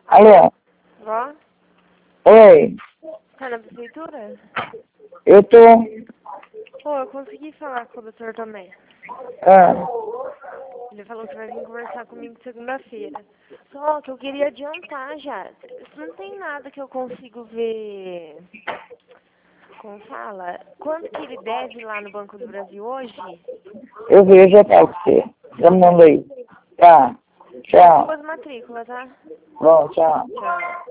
Alô? Vó? Oi, Tá na prefeitura? eu tô. Pô, eu consegui falar com o doutor Tomé. Ah, Ele falou que vai vir conversar comigo segunda-feira. Só que eu queria adiantar já. Não tem nada que eu consigo ver. Como fala? Quanto que ele deve lá no Banco do Brasil hoje? eu vejo já pra você. Já manda aí. Tá. São Tchau. 2 matrículas, tá? Bom, tchau. Tchau.